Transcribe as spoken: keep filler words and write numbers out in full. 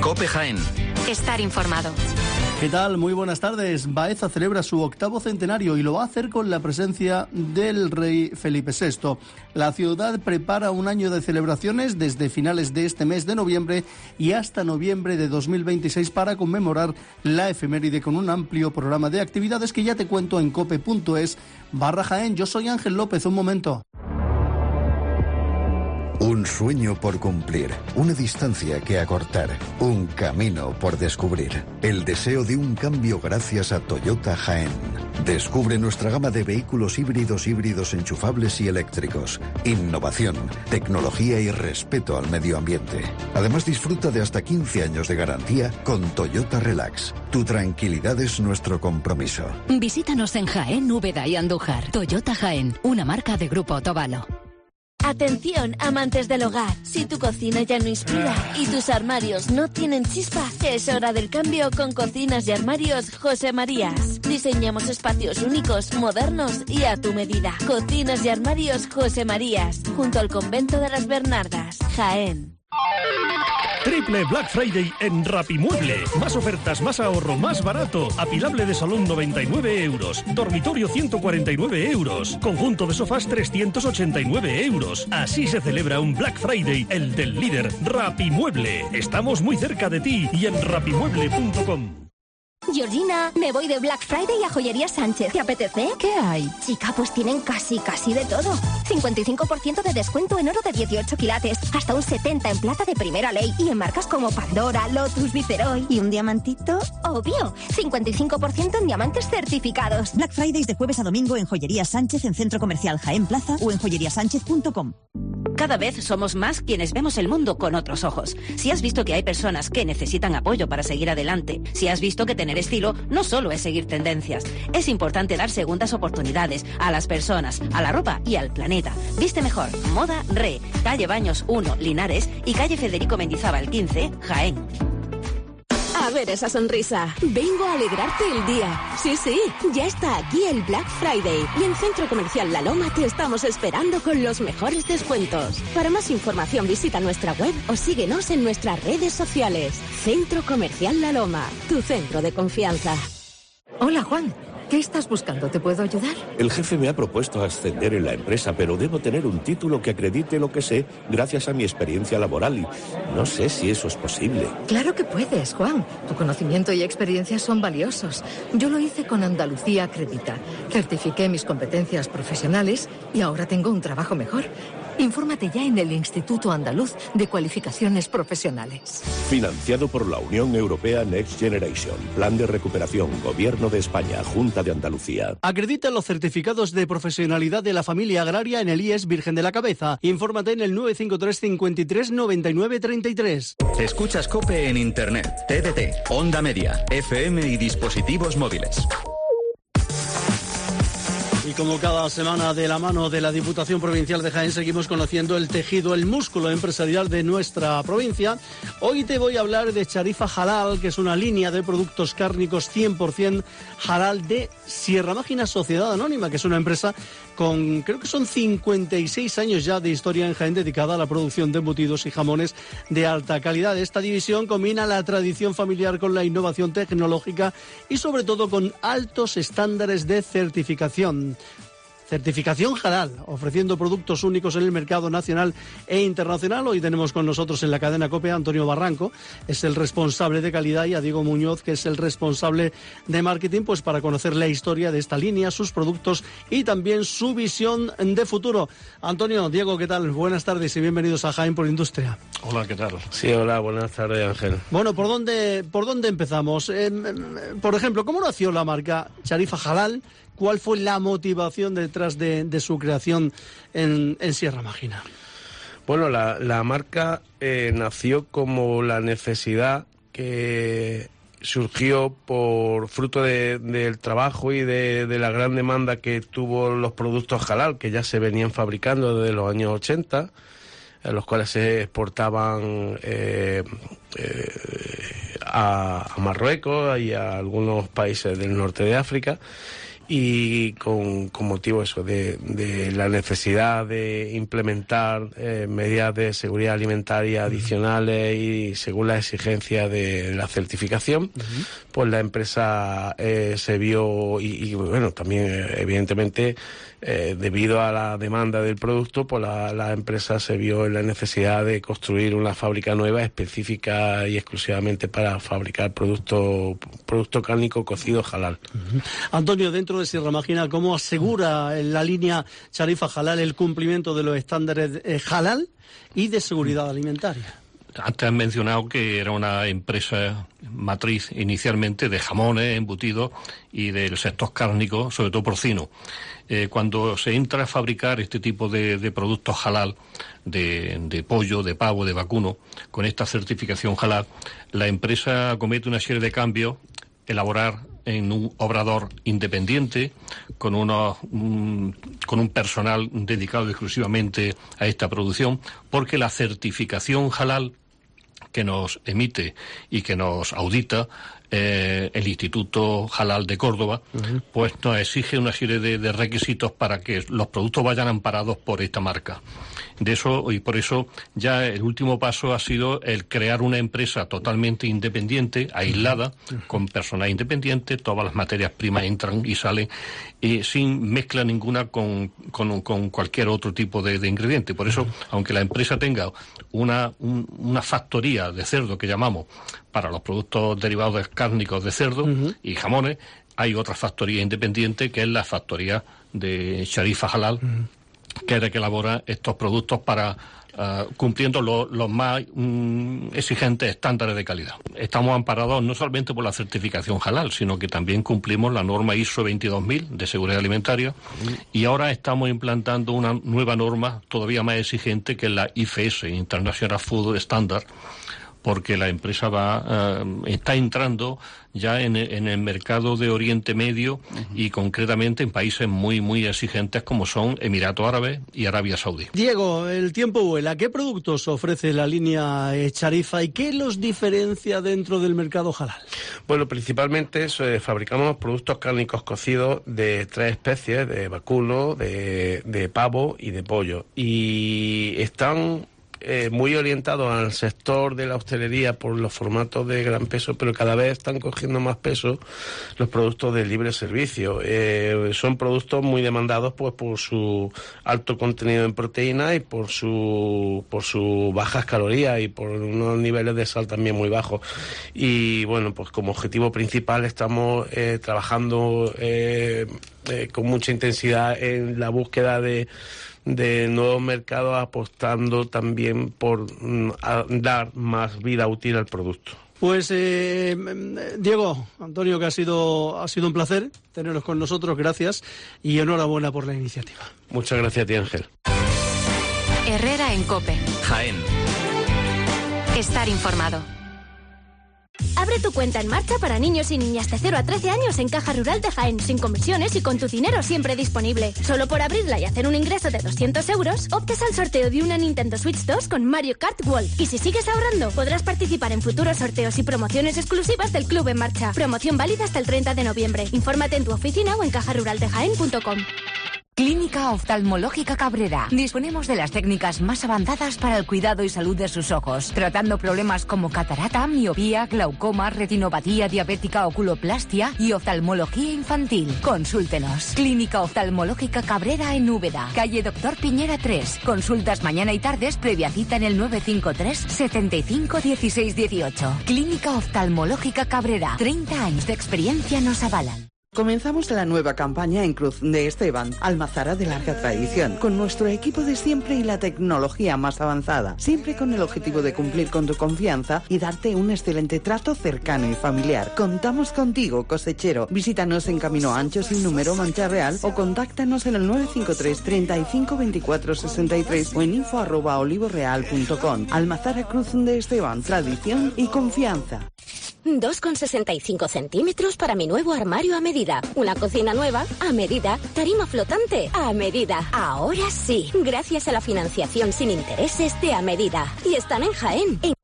COPE Jaén. Estar informado. ¿Qué tal? Muy buenas tardes. Baeza celebra su octavo centenario y lo va a hacer con la presencia del rey Felipe sexto. La ciudad prepara un año de celebraciones desde finales de este mes de noviembre y hasta noviembre de dos mil veintiséis para conmemorar la efeméride con un amplio programa de actividades que ya te cuento en cope.es barra Jaén. Yo soy Ángel López. Un momento. Un sueño por cumplir, una distancia que acortar, un camino por descubrir. El deseo de un cambio gracias a Toyota Jaén. Descubre nuestra gama de vehículos híbridos, híbridos enchufables y eléctricos. Innovación, tecnología y respeto al medio ambiente. Además, disfruta de hasta quince años de garantía con Toyota Relax. Tu tranquilidad es nuestro compromiso. Visítanos en Jaén, Úbeda y Andújar. Toyota Jaén, una marca de Grupo Otavalo. Atención, amantes del hogar. Si tu cocina ya no inspira y tus armarios no tienen chispa, es hora del cambio con Cocinas y Armarios José Marías. Diseñamos espacios únicos, modernos y a tu medida. Cocinas y Armarios José Marías, junto al Convento de las Bernardas, Jaén. Triple Black Friday en Rapimueble. Más ofertas, más ahorro, más barato. Apilable de salón noventa y nueve euros. Dormitorio ciento cuarenta y nueve euros. Conjunto de sofás trescientos ochenta y nueve euros. Así se celebra un Black Friday, el del líder Rapimueble. Estamos muy cerca de ti y en rapimueble punto com. Georgina, me voy de Black Friday a Joyería Sánchez. ¿Te apetece? ¿Qué hay? Chica, pues tienen casi, casi de todo. cincuenta y cinco por ciento de descuento en oro de dieciocho quilates, hasta un setenta por ciento en plata de primera ley y en marcas como Pandora, Lotus, Viceroy. ¿Y un diamantito? Obvio, cincuenta y cinco por ciento en diamantes certificados. Black Fridays de jueves a domingo en Joyería Sánchez, en Centro Comercial Jaén Plaza o en joyería sánchez punto com. Cada vez somos más quienes vemos el mundo con otros ojos. Si has visto que hay personas que necesitan apoyo para seguir adelante, si has visto que tener estilo no solo es seguir tendencias, es importante dar segundas oportunidades a las personas, a la ropa y al planeta. Viste mejor, Moda Re, calle Baños uno, Linares y calle Federico Mendizábal quince, Jaén. A ver esa sonrisa. Vengo a alegrarte el día. Sí, sí, ya está aquí el Black Friday. Y en Centro Comercial La Loma te estamos esperando con los mejores descuentos. Para más información visita nuestra web o síguenos en nuestras redes sociales. Centro Comercial La Loma, tu centro de confianza. Hola, Juan. ¿Qué estás buscando? ¿Te puedo ayudar? El jefe me ha propuesto ascender en la empresa, pero debo tener un título que acredite lo que sé gracias a mi experiencia laboral y no sé si eso es posible. Claro que puedes, Juan. Tu conocimiento y experiencia son valiosos. Yo lo hice con Andalucía Acredita. Certifiqué mis competencias profesionales y ahora tengo un trabajo mejor. Infórmate ya en el Instituto Andaluz de Cualificaciones Profesionales. Financiado por la Unión Europea Next Generation. Plan de recuperación. Gobierno de España. Junta de Andalucía. Acredita los certificados de profesionalidad de la familia agraria en el I E S Virgen de la Cabeza. Infórmate en el nueve cinco tres, cincuenta y tres, noventa y nueve, treinta y tres. Escuchas COPE en Internet, T D T, Onda Media, F M y dispositivos móviles. Y como cada semana, de la mano de la Diputación Provincial de Jaén, seguimos conociendo el tejido, el músculo empresarial de nuestra provincia. Hoy te voy a hablar de Charifa Halal, que es una línea de productos cárnicos cien por ciento halal de Sierra Mágina Sociedad Anónima, que es una empresa con, creo que son cincuenta y seis años ya de historia en Jaén, dedicada a la producción de embutidos y jamones de alta calidad. Esta división combina la tradición familiar con la innovación tecnológica y sobre todo con altos estándares de certificación. Certificación halal, ofreciendo productos únicos en el mercado nacional e internacional. Hoy tenemos con nosotros en la cadena COPE a Antonio Barranco, es el responsable de calidad, y a Diego Muñoz, que es el responsable de marketing, pues para conocer la historia de esta línea, sus productos y también su visión de futuro. Antonio, Diego, ¿qué tal? Buenas tardes y bienvenidos a Jaén por Industria. Hola, ¿qué tal? Sí, hola, buenas tardes, Ángel. Bueno, ¿por dónde, por dónde empezamos? Eh, por ejemplo, ¿cómo nació la marca Charifa Halal? ¿Cuál fue la motivación detrás de, de su creación en, en Sierra Mágina? Bueno, la, la marca eh, nació como la necesidad que surgió por fruto de, del trabajo y de, de la gran demanda que tuvo los productos halal, que ya se venían fabricando desde los años ochenta, en los cuales se exportaban eh, eh, a, a Marruecos y a algunos países del norte de África. y con, con motivo eso de, de la necesidad de implementar eh, medidas de seguridad alimentaria adicionales y según las exigencias de la certificación, uh-huh. pues la empresa eh, se vio y, y bueno, también eh, evidentemente eh, debido a la demanda del producto, pues la, la empresa se vio en la necesidad de construir una fábrica nueva específica y exclusivamente para fabricar producto, producto cárnico cocido halal. Uh-huh. Antonio, dentro de Sierra Mágina, ¿cómo asegura la línea Sharifa Halal el cumplimiento de los estándares eh, halal y de seguridad alimentaria? Antes han mencionado que era una empresa matriz inicialmente de jamones, embutidos y del sector cárnico, sobre todo porcino. Eh, cuando se entra a fabricar este tipo de, de productos halal, de, de pollo, de pavo, de vacuno, con esta certificación halal, la empresa comete una serie de cambios, elaborar en un obrador independiente, con, unos, un, con un personal dedicado exclusivamente a esta producción, porque la certificación halal que nos emite y que nos audita eh, el Instituto Halal de Córdoba, uh-huh. pues nos exige una serie de, de requisitos para que los productos vayan amparados por esta marca. De eso, y por eso ya el último paso ha sido el crear una empresa totalmente independiente, aislada, uh-huh. con personal independiente, todas las materias primas entran y salen y sin mezcla ninguna con, con, con cualquier otro tipo de, de ingrediente. Por eso, uh-huh. aunque la empresa tenga una, un, una factoría de cerdo que llamamos para los productos derivados cárnicos de cerdo uh-huh. y jamones, hay otra factoría independiente que es la factoría de Sharifa Halal, uh-huh. que es la que elabora estos productos para uh, cumpliendo lo, los más um, exigentes estándares de calidad. Estamos amparados no solamente por la certificación halal, sino que también cumplimos la norma I S O veintidós mil de seguridad alimentaria uh-huh. y ahora estamos implantando una nueva norma todavía más exigente que es la I F S, International Food Standard, porque la empresa va uh, está entrando ya en, en el mercado de Oriente Medio uh-huh. y concretamente en países muy muy exigentes como son Emiratos Árabes y Arabia Saudí. Diego, el tiempo vuela. ¿Qué productos ofrece la línea eh, Sharifa y qué los diferencia dentro del mercado halal? Bueno, principalmente eh, fabricamos productos cárnicos cocidos de tres especies, de vacuno, de, de pavo y de pollo. Y están Eh, muy orientados al sector de la hostelería por los formatos de gran peso, pero cada vez están cogiendo más peso los productos de libre servicio. Eh, son productos muy demandados pues por su alto contenido en proteína y por su por sus bajas calorías y por unos niveles de sal también muy bajos. Y bueno, pues como objetivo principal estamos eh, trabajando eh, eh, con mucha intensidad en la búsqueda de de nuevos mercados, apostando también por mm, dar más vida útil al producto. Pues eh, Diego, Antonio, que ha sido ha sido un placer tenerlos con nosotros, gracias y enhorabuena por la iniciativa. Muchas gracias a ti, Ángel. Herrera en COPE. Jaén. Estar informado. Abre tu cuenta en marcha para niños y niñas de cero a trece años en Caja Rural de Jaén, sin comisiones y con tu dinero siempre disponible. Solo por abrirla y hacer un ingreso de doscientos euros, optas al sorteo de una Nintendo Switch dos con Mario Kart World. Y si sigues ahorrando, podrás participar en futuros sorteos y promociones exclusivas del Club en Marcha. Promoción válida hasta el treinta de noviembre. Infórmate en tu oficina o en caja rural de jaén punto com. Clínica Oftalmológica Cabrera. Disponemos de las técnicas más avanzadas para el cuidado y salud de sus ojos, tratando problemas como catarata, miopía, glaucoma, retinopatía diabética, oculoplastia y oftalmología infantil. Consúltenos. Clínica Oftalmológica Cabrera en Úbeda, calle Doctor Piñera tres. Consultas mañana y tardes, previa cita en el nueve cinco tres, setenta y cinco, dieciséis dieciocho. Clínica Oftalmológica Cabrera. treinta años de experiencia nos avalan. Comenzamos la nueva campaña en Cruz de Esteban, almazara de larga tradición, con nuestro equipo de siempre y la tecnología más avanzada, siempre con el objetivo de cumplir con tu confianza y darte un excelente trato cercano y familiar. Contamos contigo, cosechero. Visítanos en Camino Ancho sin número, Mancha Real, o contáctanos en el nueve cinco tres, treinta y cinco, veinticuatro, sesenta y tres o en info arroba olivoreal punto com. Almazara Cruz de Esteban, tradición y confianza. dos coma sesenta y cinco centímetros para mi nuevo armario a medida. Una cocina nueva a medida. Tarima flotante a medida. Ahora sí, gracias a la financiación sin intereses de a medida. Y están en Jaén. En